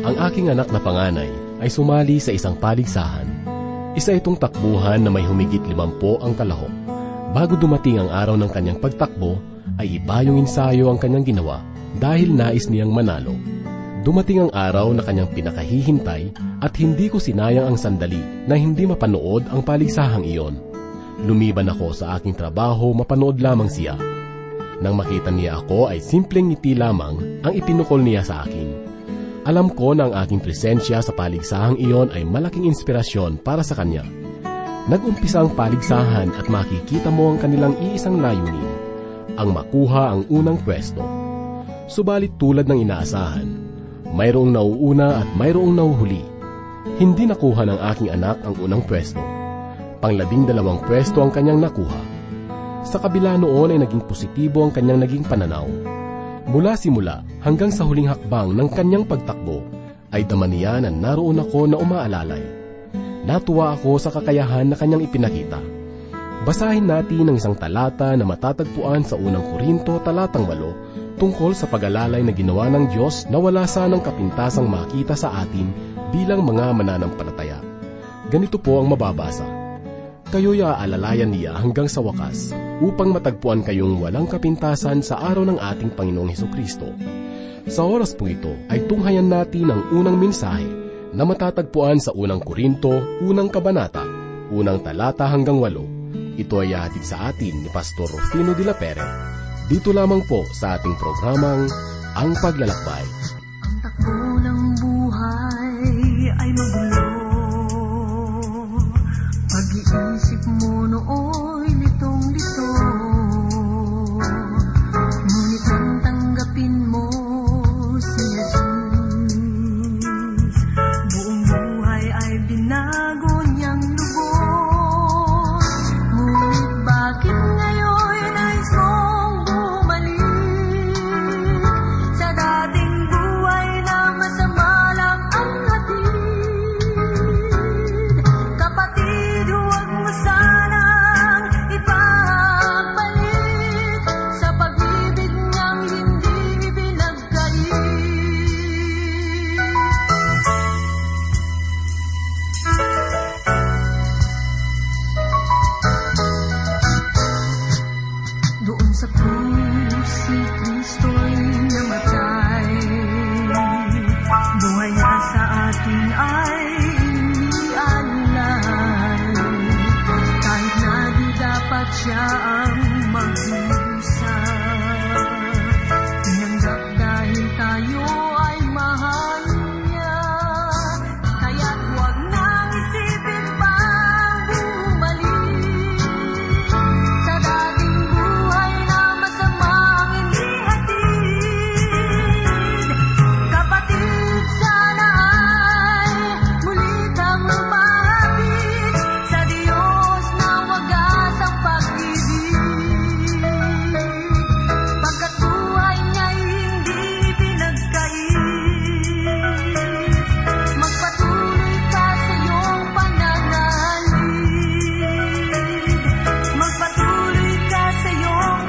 Ang aking anak na panganay ay sumali sa isang paligsahan. Isa itong takbuhan na may humigit 50 ang kalahok. Bago dumating ang araw ng kanyang pagtakbo, ay iba yung ensayo ang kanyang ginawa dahil nais niyang manalo. Dumating ang araw na kanyang pinakahihintay at hindi ko sinayang ang sandali na hindi mapanood ang paligsahang iyon. Lumiban ako sa aking trabaho, mapanood lamang siya. Nang makita niya ako ay simpleng ngiti lamang ang ipinukol niya sa akin. Alam ko na ang aking presensya sa paligsahang iyon ay malaking inspirasyon para sa kanya. Nag-umpisa ang paligsahan at makikita mo ang kanilang iisang layunin, ang makuha ang unang pwesto. Subalit tulad ng inaasahan, mayroong nauuna at mayroong nauhuli. Hindi nakuha ng aking anak ang unang pwesto. Pang-12 pwesto ang kanyang nakuha. Sa kabila noon ay naging positibo ang kanyang naging pananaw. Mula simula hanggang sa huling hakbang ng kanyang pagtakbo, ay dama niya na naroon ako na umaalalay. Natuwa ako sa kakayahan na kanyang ipinakita. Basahin natin ang isang talata na matatagpuan sa unang Korinto talatang 8 tungkol sa pag-alalay na ginawa ng Diyos na wala sanang kapintasang makita sa atin bilang mga mananampalataya. Ganito po ang mababasa. Kayo'y aalalayan niya hanggang sa wakas, upang matagpuan kayong walang kapintasan sa araw ng ating Panginoong Hesukristo. Sa oras po ito ay tunghayan natin ang unang mensahe na matatagpuan sa unang Korinto, unang kabanata, unang talata hanggang 8. Ito ay hatid sa atin ni Pastor Rufino de la Pere. Dito lamang po sa ating programang Ang Paglalakbay. Ang takbo ng buhay ay magulo. Pag-iisip mo nooy litong-lito, ngunit ang tanggapin mo si Jesus. Buong buhay ay binago niyang lubos. Ngunit bakit ngayon nais mong bumalik sa dating buhay na masama lang ang hatid? Kapatid, huwag mo sanang ipagbalik sa pag-ibig niyang hindi pinagkait. Doon sa krus, si Kristo'y namatay. Buhay niya sa atin ay inialay. Kahit na di dapat siya ang magdusa, tinanggap dahil tayo ay mahal niya. Kaya't huwag nang isipin pang bumalik sa dating buhay na masamang inihatid. Kapatid, sana ay muli kang lumapit sa Diyos na wagas ang pag-ibig. Pagkat buhay niya'y hindi pinagkait, magpatuloy ka sa iyong pananalig. Magpatuloy ka sa iyong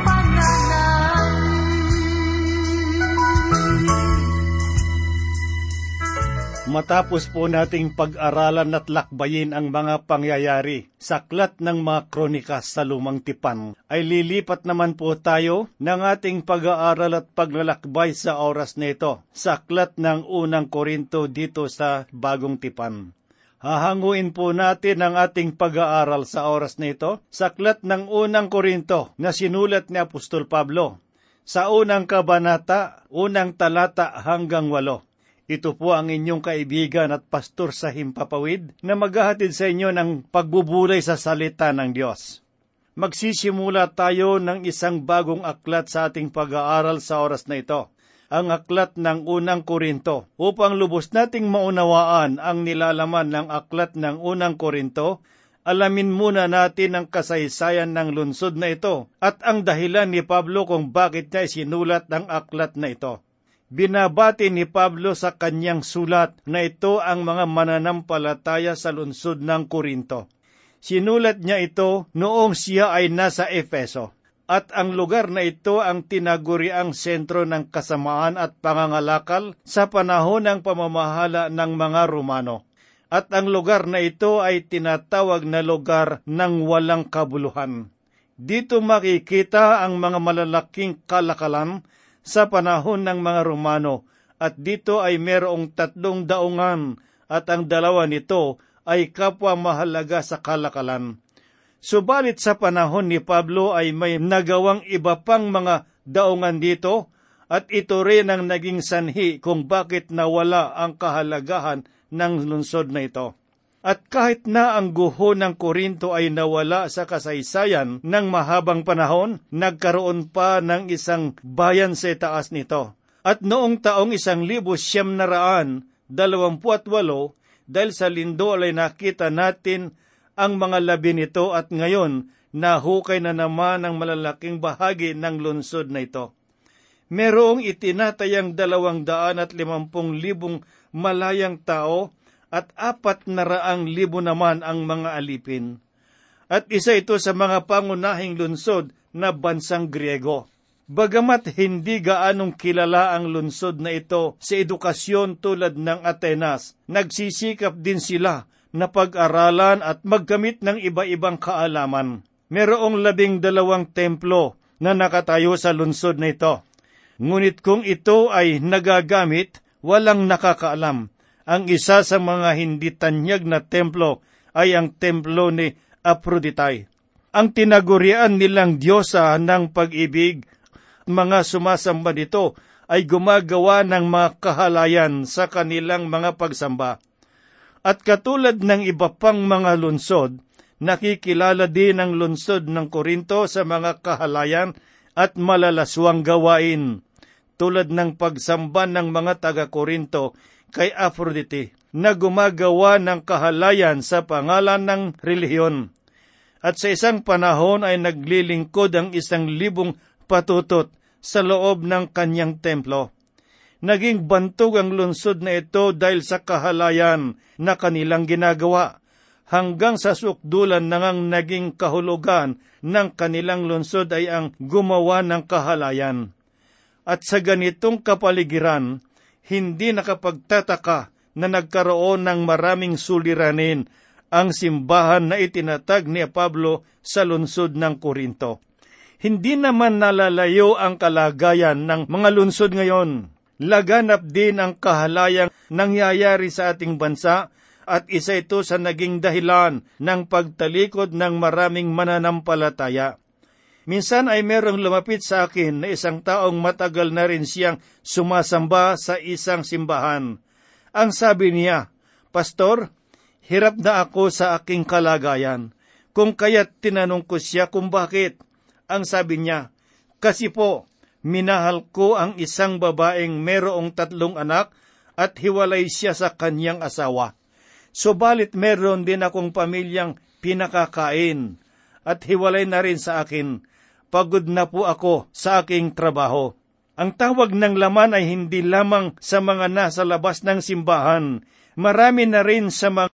pananalig. Matapos po nating pag-aralan at lakbayin ang mga pangyayari sa aklat ng mga kronikas sa Lumang Tipan, ay lilipat naman po tayo ng ating pag-aaral at paglalakbay sa oras nito sa aklat ng unang Korinto dito sa Bagong Tipan. Hahanguin po natin ang ating pag-aaral sa oras nito sa aklat ng unang Korinto na sinulat ni Apostol Pablo sa unang kabanata, unang talata hanggang 8. Ito po ang inyong kaibigan at pastor sa Himpapawid na maghahatid sa inyo ng pagbubulay sa salita ng Diyos. Magsisimula tayo ng isang bagong aklat sa ating pag-aaral sa oras na ito, ang aklat ng unang Korinto. Upang lubos nating maunawaan ang nilalaman ng aklat ng unang Korinto, alamin muna natin ang kasaysayan ng lungsod na ito at ang dahilan ni Pablo kung bakit niya isinulat ang aklat na ito. Binabati ni Pablo sa kanyang sulat na ito ang mga mananampalataya sa lungsod ng Korinto. Sinulat niya ito noong siya ay nasa Efeso. at ang lugar na ito ang tinaguriang sentro ng kasamaan at pangangalakal sa panahon ng pamamahala ng mga Romano. At ang lugar na ito ay tinatawag na lugar ng walang kabuluhan. Dito makikita ang mga malalaking kalakalan sa panahon ng mga Romano, at dito ay mayroong 3 daungan at ang 2 nito ay kapwa mahalaga sa kalakalan. Subalit sa panahon ni Pablo ay may nagawang iba pang mga daungan dito, at ito rin ang naging sanhi kung bakit nawala ang kahalagahan ng lungsod na ito. At kahit na ang guho ng Korinto ay nawala sa kasaysayan ng mahabang panahon, nagkaroon pa ng isang bayan sa itaas nito. At noong taong 1928, dahil sa lindol ay nakita natin ang mga labi nito, at ngayon nahukay na naman ang malalaking bahagi ng lungsod na ito. Merong itinatayang 250,000 malayang tao, at 400,000 naman ang mga alipin. At isa ito sa mga pangunahing lungsod na bansang Griego. Bagamat hindi gaanong kilala ang lungsod na ito sa edukasyon tulad ng Atenas, nagsisikap din sila na pag-aralan at maggamit ng iba-ibang kaalaman. Merong 12 templo na nakatayo sa lungsod na ito. Ngunit kung ito ay nagagamit, walang nakakaalam. Ang isa sa mga hindi tanyag na templo ay ang templo ni Aphrodite. Ang tinagurian nilang diyosa ng pag-ibig, mga sumasamba dito ay gumagawa ng mga kahalayan sa kanilang mga pagsamba. At katulad ng iba pang mga lungsod, nakikilala din ang lungsod ng Korinto sa mga kahalayan at malalaswang gawain, tulad ng pagsamba ng mga taga-Korinto kay Aphrodite, na gumagawa ng kahalayan sa pangalan ng relihiyon. At sa isang panahon ay naglilingkod ang 1,000 patutot sa loob ng kanyang templo. Naging bantog ang lungsod na ito dahil sa kahalayan na kanilang ginagawa, hanggang sa sukdulan nang naging kahulugan ng kanilang lungsod ay ang gumawa ng kahalayan. At sa ganitong kapaligiran, hindi nakapagtataka na nagkaroon ng maraming suliranin ang simbahan na itinatag ni Pablo sa lungsod ng Korinto. Hindi naman nalalayo ang kalagayan ng mga lungsod ngayon. Laganap din ang kahalayang nangyayari sa ating bansa, at isa ito sa naging dahilan ng pagtalikod ng maraming mananampalataya. Minsan ay merong lumapit sa akin na isang taong matagal na rin siyang sumasamba sa isang simbahan. Ang sabi niya, "Pastor, hirap na ako sa aking kalagayan." Kung kaya't tinanong ko siya kung bakit. Ang sabi niya, "Kasi po, minahal ko ang isang babaeng merong 3 anak at hiwalay siya sa kanyang asawa. Subalit meron din akong pamilyang pinakakain at hiwalay na rin sa akin. Pagod na po ako sa aking trabaho." Ang tawag ng laman ay hindi lamang sa mga nasa labas ng simbahan. Marami na rin sa mga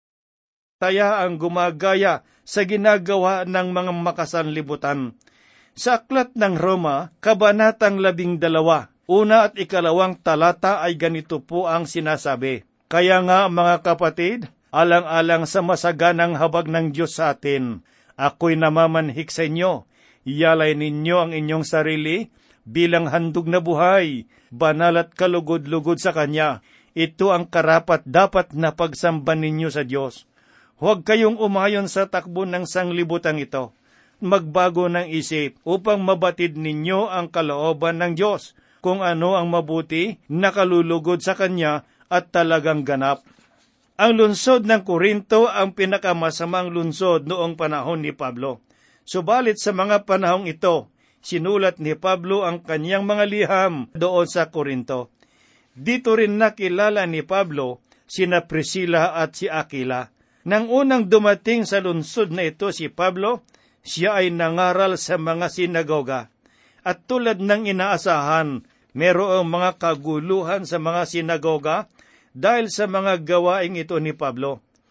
taya ang gumagaya sa ginagawa ng mga makasanlibutan. Sa aklat ng Roma, Kabanatang 12, 1 at 2 talata ay ganito po ang sinasabi. "Kaya nga mga kapatid, alang-alang sa masaganang habag ng Diyos sa atin, ako'y namamanhik sa inyo. Iyalay ninyo ang inyong sarili bilang handog na buhay, banal at kalugod-lugod sa Kanya. Ito ang karapat-dapat na pagsamba ninyo sa Diyos. Huwag kayong umayon sa takbo ng sanglibutang ito. Magbago ng isip upang mabatid ninyo ang kalooban ng Diyos, kung ano ang mabuti, nakalulugod sa Kanya at talagang ganap." Ang lungsod ng Korinto ang pinakamasamang lungsod noong panahon ni Pablo. Subalit sa mga panahong ito, sinulat ni Pablo ang kanyang mga liham doon sa Korinto. Dito rin nakilala ni Pablo sina Priscilla at si Aquila. Nang unang dumating sa lungsod na ito si Pablo, siya ay nangaral sa mga sinagoga. At tulad ng inaasahan, merong mga kaguluhan sa mga sinagoga dahil sa mga gawaing ito ni Pablo.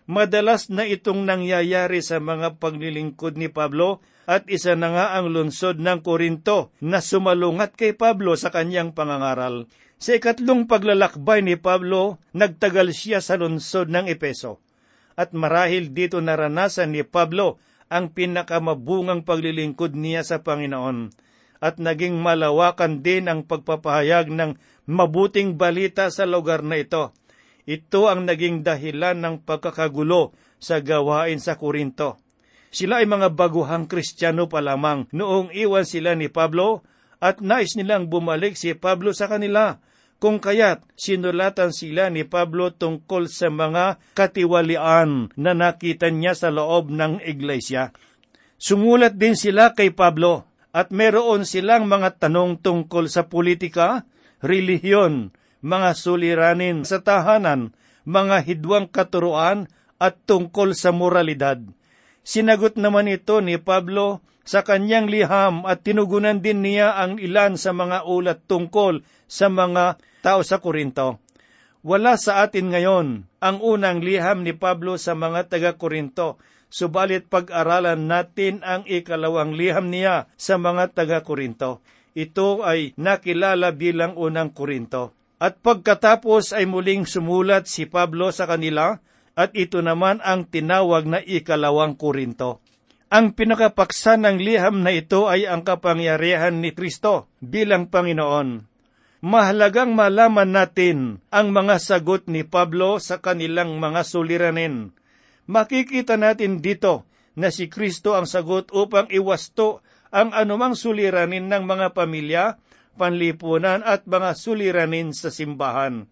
Madalas na itong nangyayari sa mga paglilingkod ni Pablo at isa na nga ang lungsod ng Korinto na sumalungat kay Pablo sa kanyang pangangaral. Sa ikatlong paglalakbay ni Pablo, nagtagal siya sa lungsod ng Epeso. At marahil dito naranasan ni Pablo ang pinakamabungang paglilingkod niya sa Panginoon. At naging malawakan din ang pagpapahayag ng mabuting balita sa lugar na ito. Ito ang naging dahilan ng pagkakagulo sa gawain sa Korinto. Sila ay mga baguhang Kristiyano pa lamang noong iwan sila ni Pablo at nais nilang bumalik si Pablo sa kanila. Kung kaya't sinulatan sila ni Pablo tungkol sa mga katiwalian na nakita niya sa loob ng iglesia. Sumulat din sila kay Pablo at meron silang mga tanong tungkol sa politika, relihiyon, mga suliranin sa tahanan, mga hidwang katuruan at tungkol sa moralidad. Sinagot naman ito ni Pablo sa kanyang liham at tinugunan din niya ang ilan sa mga ulat tungkol sa mga tao sa Korinto. Wala sa atin ngayon ang unang liham ni Pablo sa mga taga-Korinto, subalit pag-aralan natin ang ikalawang liham niya sa mga taga-Korinto. Ito ay nakilala bilang unang Korinto. At pagkatapos ay muling sumulat si Pablo sa kanila at ito naman ang tinawag na ikalawang Korinto. Ang pinakapaksa ng liham na ito ay ang kapangyarihan ni Kristo bilang Panginoon. Mahalagang malaman natin ang mga sagot ni Pablo sa kanilang mga suliranin. Makikita natin dito na si Kristo ang sagot upang iwasto ang anumang suliranin ng mga pamilya, panlipunan at mga suliranin sa simbahan.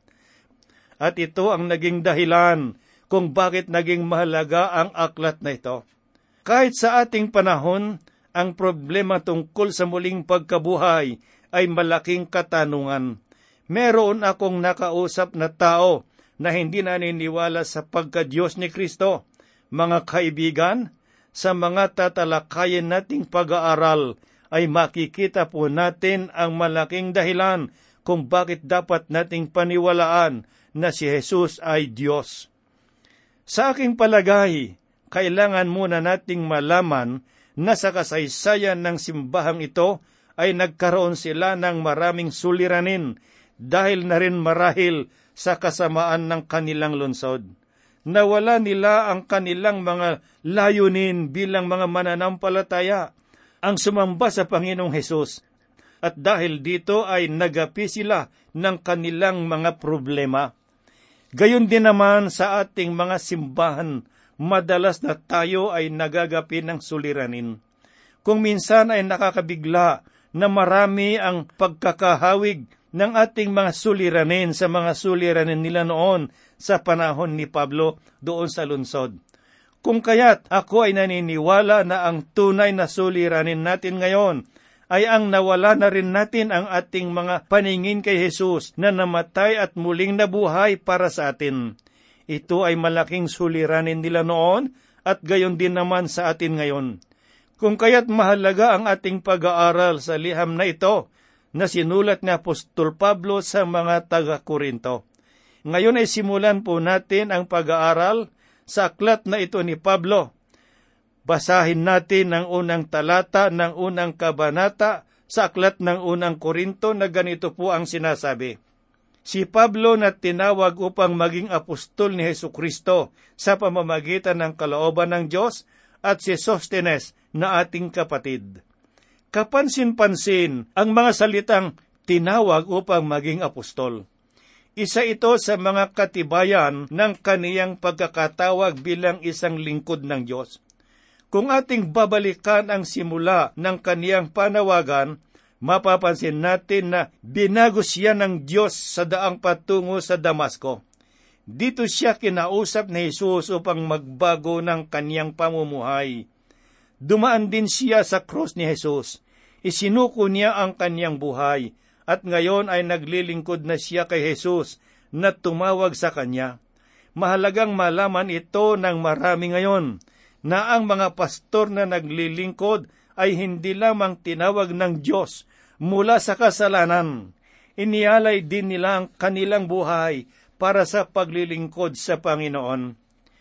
At ito ang naging dahilan kung bakit naging mahalaga ang aklat na ito. Kahit sa ating panahon, ang problema tungkol sa muling pagkabuhay ay malaking katanungan. Meron akong nakausap na tao na hindi naniniwala sa pagka-Diyos ni Kristo. Mga kaibigan, sa mga tatalakayin nating pag-aaral, ay makikita po natin ang malaking dahilan kung bakit dapat nating paniwalaan na si Jesus ay Diyos. Sa aking palagay, kailangan muna nating malaman na sa kasaysayan ng simbahang ito ay nagkaroon sila ng maraming suliranin dahil na rin marahil sa kasamaan ng kanilang lungsod. Nawala nila ang kanilang mga layunin bilang mga mananampalataya, ang sumamba sa Panginoong Hesus. At dahil dito ay nagapi sila ng kanilang mga problema. Gayon din naman sa ating mga simbahan, madalas na tayo ay nagagapi ng suliranin. Kung minsan ay nakakabigla na marami ang pagkakahawig ng ating mga suliranin sa mga suliranin nila noon sa panahon ni Pablo doon sa lungsod. Kung kaya't ako ay naniniwala na ang tunay na suliranin natin ngayon ay ang nawala na rin natin ang ating mga paningin kay Jesus na namatay at muling nabuhay para sa atin. Ito ay malaking suliranin nila noon at gayon din naman sa atin ngayon. Kung kaya't mahalaga ang ating pag-aaral sa liham na ito na sinulat ni Apostol Pablo sa mga taga-Korinto. Ngayon ay simulan po natin ang pag-aaral sa aklat na ito ni Pablo. Basahin natin ang unang talata ng unang kabanata sa aklat ng unang Korinto na ganito po ang sinasabi. Si Pablo na tinawag upang maging apostol ni Hesukristo sa pamamagitan ng kalooban ng Diyos at si Sostenes na ating kapatid. Kapansin-pansin ang mga salitang tinawag upang maging apostol. Isa ito sa mga katibayan ng kaniyang pagkakatawag bilang isang lingkod ng Diyos. Kung ating babalikan ang simula ng kaniyang panawagan, mapapansin natin na binago siya ng Diyos sa daang patungo sa Damasco. Dito siya kinausap ni Jesus upang magbago ng kaniyang pamumuhay. Dumaan din siya sa krus ni Jesus. Isinuko niya ang kaniyang buhay. At ngayon ay naglilingkod na siya kay Jesus na tumawag sa kanya. Mahalagang malaman ito ng marami ngayon na ang mga pastor na naglilingkod ay hindi lamang tinawag ng Diyos mula sa kasalanan. Inialay din nila ang kanilang buhay para sa paglilingkod sa Panginoon.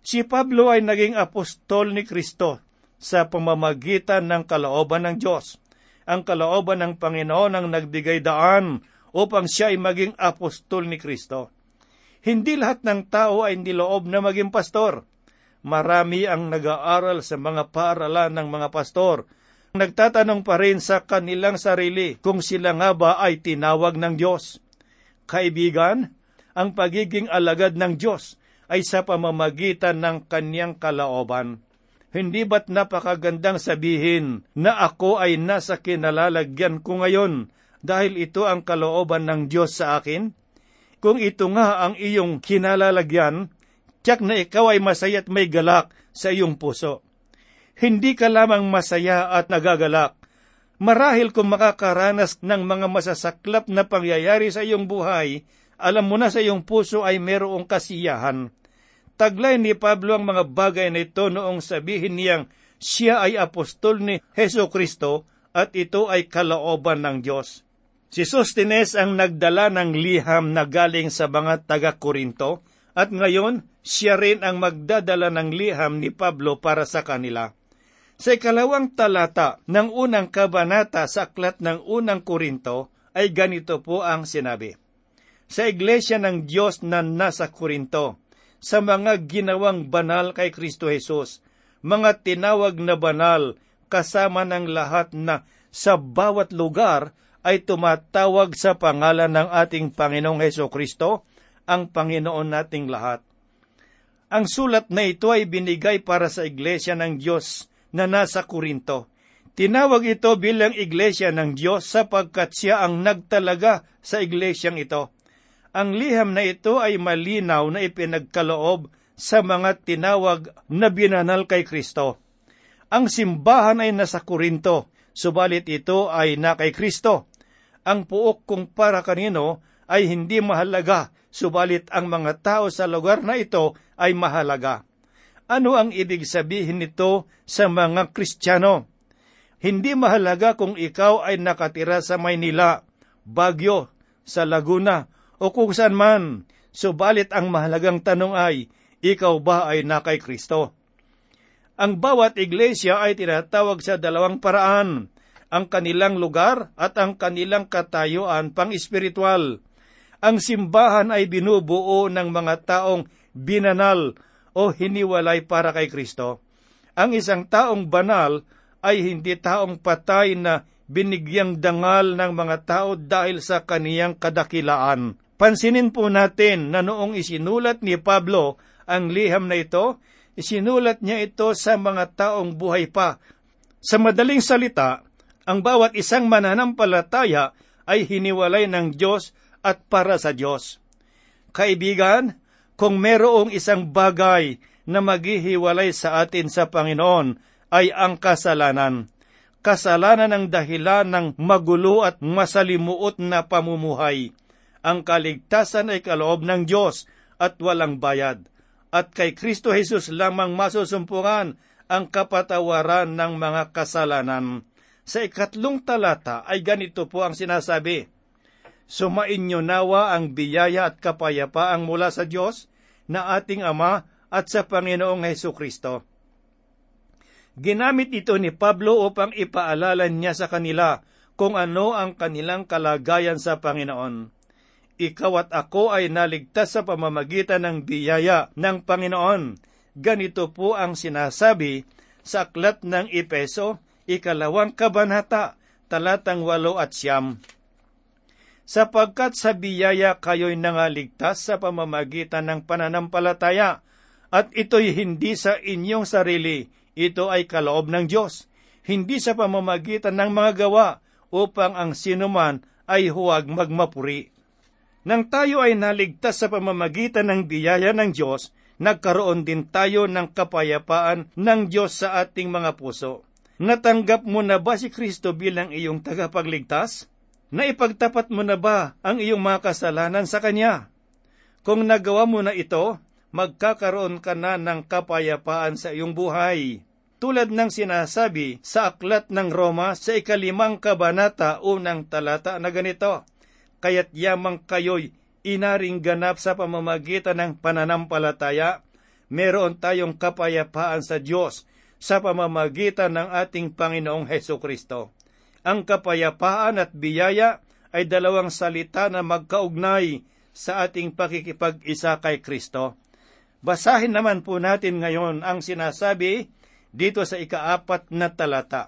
Si Pablo ay naging apostol ni Kristo sa pamamagitan ng kalooban ng Diyos. Ang kalooban ng Panginoon ang nagbigay daan upang siya ay maging apostol ni Kristo. Hindi lahat ng tao ay niloob na maging pastor. Marami ang nag-aaral sa mga paaralan ng mga pastor. Nagtatanong pa rin sa kanilang sarili kung sila nga ba ay tinawag ng Diyos. Kaibigan, ang pagiging alagad ng Diyos ay sa pamamagitan ng kanyang kalooban. Hindi ba't napakagandang sabihin na ako ay nasa kinalalagyan ko ngayon dahil ito ang kalooban ng Diyos sa akin? Kung ito nga ang iyong kinalalagyan, tiyak na ikaw ay masaya at may galak sa iyong puso. Hindi ka lamang masaya at nagagalak. Marahil kung makakaranas ng mga masasaklap na pangyayari sa iyong buhay, alam mo na sa iyong puso ay merong kasiyahan. Taglay ni Pablo ang mga bagay na ito noong sabihin niyang siya ay apostol ni Jesucristo at ito ay kalooban ng Diyos. Si Sosthenes ang nagdala ng liham na galing sa mga taga-Korinto at ngayon siya rin ang magdadala ng liham ni Pablo para sa kanila. Sa 2 talata ng unang kabanata sa aklat ng unang Korinto ay ganito po ang sinabi. Sa iglesia ng Diyos na nasa Korinto, sa mga ginawang banal kay Kristo Jesus, mga tinawag na banal kasama ng lahat na sa bawat lugar ay tumatawag sa pangalan ng ating Panginoong Jesucristo, ang Panginoon nating lahat. Ang sulat na ito ay binigay para sa iglesia ng Diyos na nasa Korinto. Tinawag ito bilang iglesia ng Diyos sapagkat siya ang nagtalaga sa iglesyang ito. Ang liham na ito ay malinaw na ipinagkaloob sa mga tinawag na binanal kay Kristo. Ang simbahan ay nasa Korinto, subalit ito ay na kay Kristo. Ang puok kung para kanino ay hindi mahalaga, subalit ang mga tao sa lugar na ito ay mahalaga. Ano ang ibig sabihin nito sa mga Kristiyano? Hindi mahalaga kung ikaw ay nakatira sa Maynila, Baguio, sa Laguna, o kung saan man, subalit ang mahalagang tanong ay, ikaw ba ay na kay Kristo? Ang bawat iglesia ay tinatawag sa 2 paraan, ang kanilang lugar at ang kanilang katayuan pang-espiritual. Ang simbahan ay binubuo ng mga taong binanal o hiniwalay para kay Kristo. Ang isang taong banal ay hindi taong patay na binigyang dangal ng mga tao dahil sa kaniyang kadakilaan. Pansinin po natin na noong isinulat ni Pablo ang liham na ito, isinulat niya ito sa mga taong buhay pa. Sa madaling salita, ang bawat isang mananampalataya ay hiniwalay ng Diyos at para sa Diyos. Kaibigan, kung merong isang bagay na maghihiwalay sa atin sa Panginoon ay ang kasalanan. Kasalanan ang dahilan ng magulo at masalimuot na pamumuhay. Ang kaligtasan ay kaloob ng Diyos at walang bayad. At kay Kristo Jesus lamang masusumpungan ang kapatawaran ng mga kasalanan. Sa 3 talata ay ganito po ang sinasabi, Sumainyo nawa ang biyaya at kapayapaang mula sa Diyos na ating Ama at sa Panginoong Hesukristo. Ginamit ito ni Pablo upang ipaalala niya sa kanila kung ano ang kanilang kalagayan sa Panginoon. Ikaw at ako ay naligtas sa pamamagitan ng biyaya ng Panginoon. Ganito po ang sinasabi sa aklat ng Epeso, 2 kabanata, talatang 8 at 9. Sapagkat sa biyaya kayo'y nangaligtas sa pamamagitan ng pananampalataya, at ito'y hindi sa inyong sarili, ito ay kaloob ng Diyos, hindi sa pamamagitan ng mga gawa, upang ang sinuman ay huwag magmapuri. Nang tayo ay naligtas sa pamamagitan ng biyaya ng Diyos, nagkaroon din tayo ng kapayapaan ng Diyos sa ating mga puso. Natanggap mo na ba si Kristo bilang iyong tagapagligtas? Naipagtapat mo na ba ang iyong mga kasalanan sa Kanya? Kung nagawa mo na ito, magkakaroon ka na ng kapayapaan sa iyong buhay. Tulad ng sinasabi sa aklat ng Roma sa 5 kabanata, 1 talata na ganito, Kaya't yamang kayo'y inaring ganap sa pamamagitan ng pananampalataya, meron tayong kapayapaan sa Diyos sa pamamagitan ng ating Panginoong Hesukristo. Ang kapayapaan at biyaya ay dalawang salita na magkaugnay sa ating pakikipag-isa kay Kristo. Basahin naman po natin ngayon ang sinasabi dito sa 4 na talata.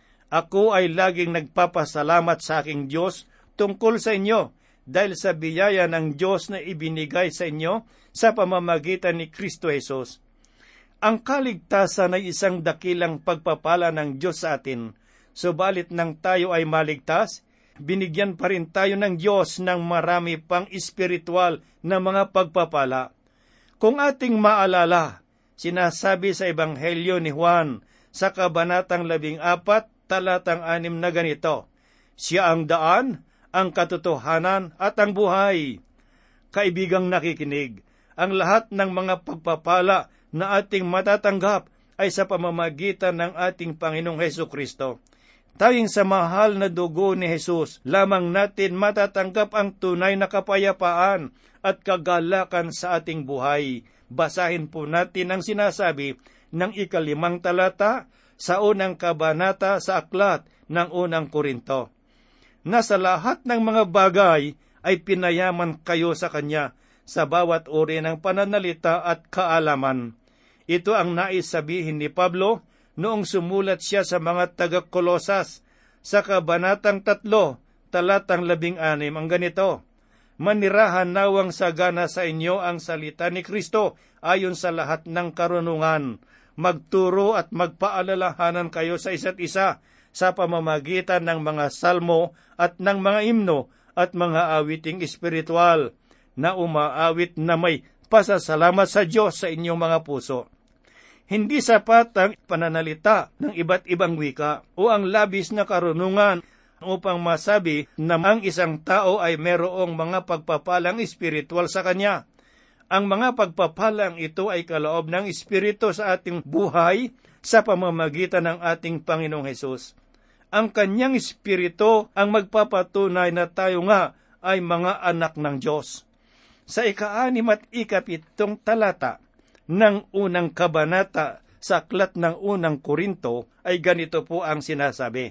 Ako ay laging nagpapasalamat sa aking Diyos tungkol sa inyo dahil sa biyaya ng Diyos na ibinigay sa inyo sa pamamagitan ni Kristo Jesus. Ang kaligtasan ay isang dakilang pagpapala ng Diyos sa atin. Subalit nang tayo ay maligtas, binigyan pa rin tayo ng Diyos ng marami pang espiritual na mga pagpapala. Kung ating maalala, sinasabi sa Ebanghelyo ni Juan sa kabanatang 14, talatang 6 na ganito, Siya ang daan, ang katotohanan at ang buhay. Kaibigang nakikinig, ang lahat ng mga pagpapala na ating matatanggap ay sa pamamagitan ng ating Panginoong Hesukristo. Tayong sa mahal na dugo ni Jesus, lamang natin matatanggap ang tunay na kapayapaan at kagalakan sa ating buhay. Basahin po natin ang sinasabi ng 5 talata sa unang kabanata sa aklat ng unang Korinto. Na sa lahat ng mga bagay ay pinayaman kayo sa Kanya sa bawat uri ng pananalita at kaalaman. Ito ang nais sabihin ni Pablo noong sumulat siya sa mga taga-Kolosas sa kabanatang 3, talatang 16, ang ganito, Manirahan nawang sagana sa inyo ang salita ni Kristo ayon sa lahat ng karunungan. Magturo at magpaalalahanan kayo sa isa't isa sa pamamagitan ng mga salmo at ng mga himno at mga awiting espiritual na umaawit na may pasasalamat sa Diyos sa inyong mga puso. Hindi sapat ang pananalita ng iba't ibang wika o ang labis na karunungan upang masabi na ang isang tao ay merong mga pagpapalang espiritual sa kanya. Ang mga pagpapalang ito ay kaloob ng Espiritu sa ating buhay sa pamamagitan ng ating Panginoong Hesus. Ang kanyang Espiritu ang magpapatunay na tayo nga ay mga anak ng Diyos. Sa 6 at 7 talata ng unang kabanata sa aklat ng unang Korinto ay ganito po ang sinasabi.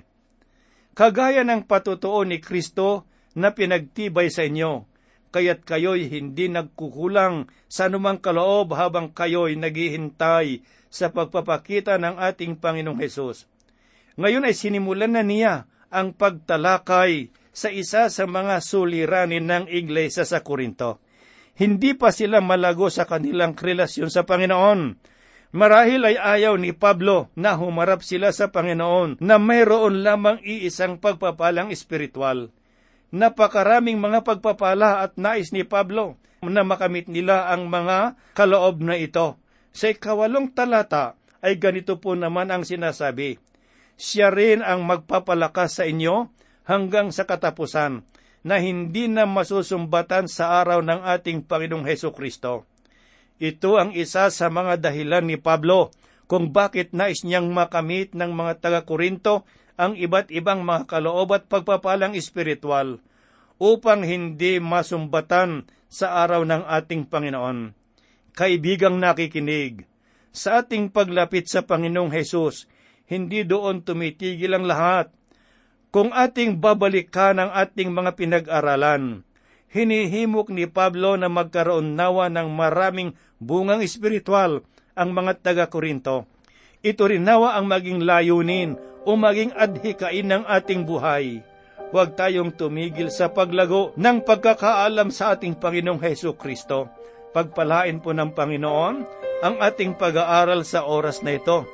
Kagaya ng patutuo ni Kristo na pinagtibay sa inyo, kaya't kayo'y hindi nagkukulang sa anumang kaloob habang kayo'y naghihintay sa pagpapakita ng ating Panginoong Hesus. Ngayon ay sinimulan na niya ang pagtalakay sa isa sa mga suliranin ng iglesia sa Korinto. Hindi pa sila malago sa kanilang relasyon sa Panginoon. Marahil ay ayaw ni Pablo na humarap sila sa Panginoon na mayroon lamang iisang pagpapalang espiritual. Napakaraming mga pagpapala at nais ni Pablo na makamit nila ang mga kaloob na ito. Sa 8 talata ay ganito po naman ang sinasabi, Siya rin ang magpapalakas sa inyo hanggang sa katapusan, na hindi na masusumbatan sa araw ng ating Panginoong Hesukristo. Ito ang isa sa mga dahilan ni Pablo kung bakit nais niyang makamit ng mga taga-Korinto ang iba't ibang mga kaloob at pagpapalang espiritual upang hindi masumbatan sa araw ng ating Panginoon. Kaibigang nakikinig, sa ating paglapit sa Panginoong Hesus, hindi doon tumitigil ang lahat. Kung ating babalikan ang ating mga pinag-aralan, hinihimok ni Pablo na magkaroon nawa ng maraming bungang espiritual ang mga taga-Korinto. Ito rin nawa ang maging layunin o maging adhikain ng ating buhay. Huwag tayong tumigil sa paglago ng pagkakaalam sa ating Panginoong Hesukristo. Pagpalain po ng Panginoon ang ating pag-aaral sa oras na ito.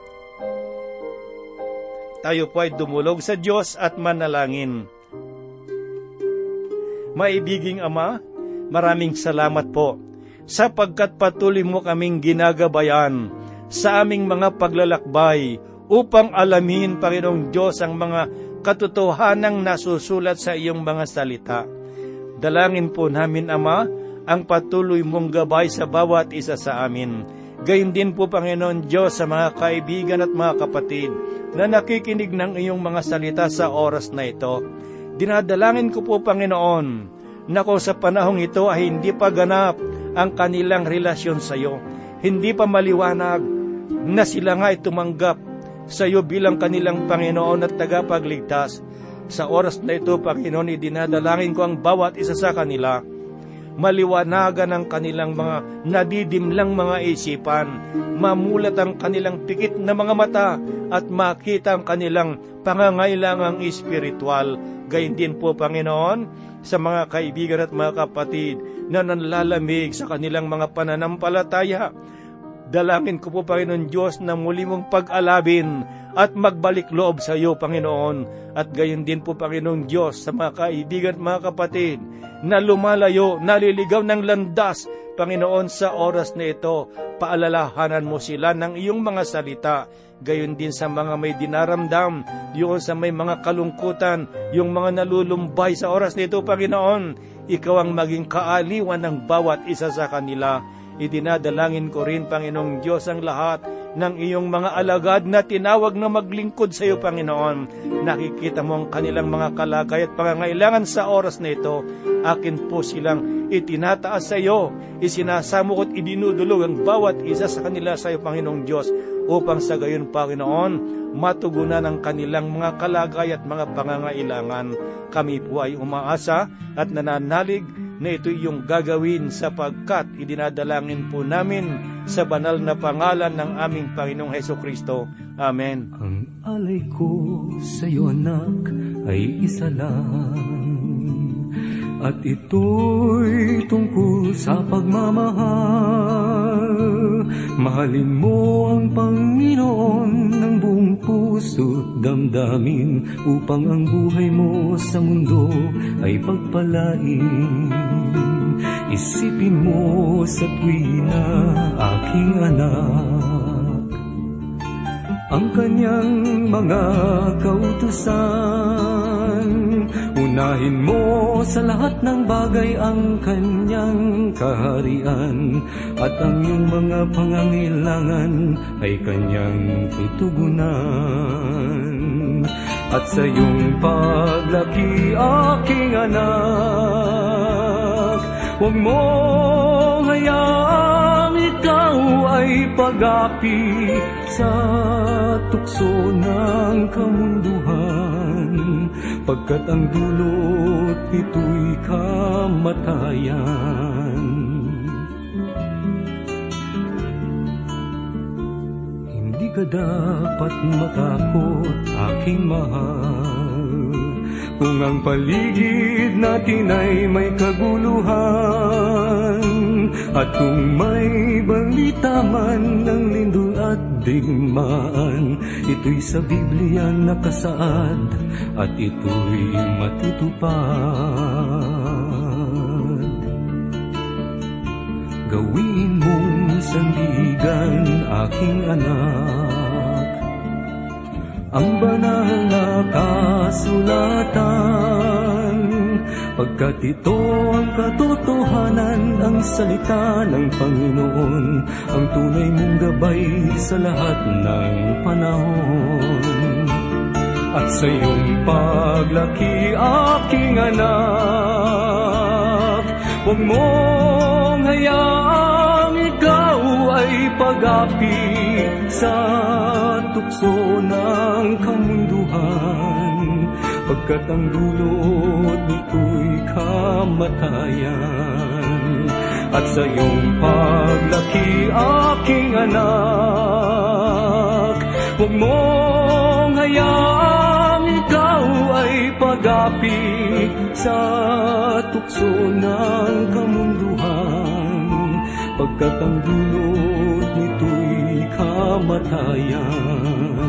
Tayo po ay dumulog sa Diyos at manalangin. Maibiging Ama, maraming salamat po sapagkat patuloy mo kaming ginagabayan sa aming mga paglalakbay upang alamin, Panginoong Diyos, ang mga katotohanang nasusulat sa iyong mga salita. Dalangin po namin, Ama, ang patuloy mong gabay sa bawat isa sa amin. Gayon din po, Panginoon Diyos, sa mga kaibigan at mga kapatid na nakikinig ng iyong mga salita sa oras na ito. Dinadalangin ko po, Panginoon, na kung sa panahong ito ay hindi pa ganap ang kanilang relasyon sa iyo, hindi pa maliwanag na sila nga ay tumanggap sa iyo bilang kanilang Panginoon at tagapagligtas. Sa oras na ito, Panginoon, idinadalangin ko ang bawat isa sa kanila. Maliwanagan ang kanilang mga nadidimlang mga isipan, mamulat ang kanilang pikit na mga mata, at makita ang kanilang pangangailangang espiritual. Gayun din po, Panginoon, sa mga kaibigan at mga kapatid na nanlalamig sa kanilang mga pananampalataya. Dalangin ko po, Panginoon Diyos, na muli mong pag-alabin at magbalik loob sa iyo, Panginoon. At gayon din po, Panginoon Diyos, sa mga kaibigan at mga kapatid na lumalayo, naliligaw ng landas, Panginoon, sa oras na ito, paalalahanan mo sila ng iyong mga salita. Gayon din sa mga may dinaramdam, yung sa may mga kalungkutan, yung mga nalulumbay sa oras na ito, Panginoon, ikaw ang maging kaaliwan ng bawat isa sa kanila. Idinadalangin ko rin, Panginoong Diyos, ang lahat ng iyong mga alagad na tinawag na maglingkod sa iyo, Panginoon. Nakikita mo ang kanilang mga kalagay at pangangailangan sa oras na ito. Akin po silang itinataas sa iyo, isinasamo ko't idinudulog ang bawat isa sa kanila sa iyo, Panginoong Diyos, upang sa gayon, Panginoon, matugunan ang kanilang mga kalagay at mga pangangailangan. Kami po ay umaasa at nananalig na ito iyong gagawin, sapagkat idinadalangin po namin sa banal na pangalan ng aming Panginoong Hesukristo. Amen. Ang alay ko sa iyo, anak, ay isa lang, at ito'y tungkol sa pagmamahal. Mahalin mo ang Panginoon ng buong puso't damdamin, upang ang buhay mo sa mundo ay pagpalain. Isipin mo sa tuwina, aking anak, ang kanyang mga kautusan. Unahin mo sa lahat ng bagay ang kanyang kaharian, at ang iyong mga pangangailangan ay kanyang tutugunan. At sa iyong paglaki, aking anak, huwag mo hayaang ikaw ay pag-api sa tukso ng kamunduhan, pagkat ang dulot nito'y kamatayan. Hindi ka dapat matakot, aking mahal, kung ang paligid natin ay may kaguluhan, at kung may balita man ng lindol at digmaan, ito'y sa Biblia nakasaad at ito'y matutupad. Gawin mong sandigan, aking anak, ang banal na kasulatan, pagkat ito ang katotohanan, ang salita ng Panginoon, ang tunay mong gabay sa lahat ng panahon. At sa iyong paglaki, aking anak, huwag mong hayaang ikaw ay pag-api sa tukso ng kamunduhan, pagkat ang dulot nito'y kamatayan. At sa iyong paglaki, aking anak, huwag mong hayaang ikaw ay pag-api sa tukso ng kamunduhan, pagkat ang dulot nito'y kamatayan.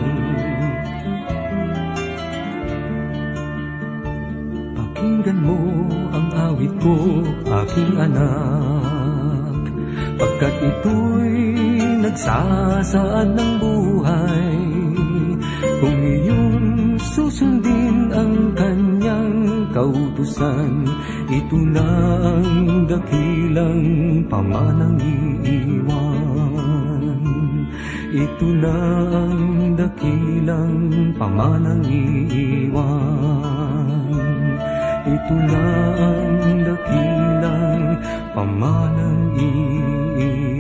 Pakinggan mo ang awit ko, aking anak, pagkat ito'y nagsasaad ng buhay. Kung iyong susundin ang kanyang kautusan, ito na ang dakilang pamanang iiwan. Ito na ang dakilang pamanang iiwan. Ito na ang dakilang pamanang iiwan.